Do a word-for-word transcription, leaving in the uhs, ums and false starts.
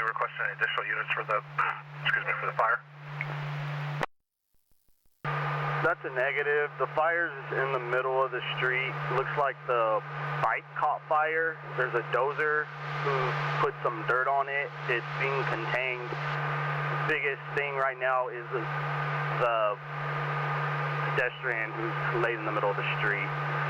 requesting any additional units for the, excuse me, for the fire? That's a negative. The fire's in the middle of the street. Looks like the bike caught fire. There's a dozer who put some dirt on it. It's being contained. The biggest thing right now is the, the pedestrian who's laid in the middle of the street.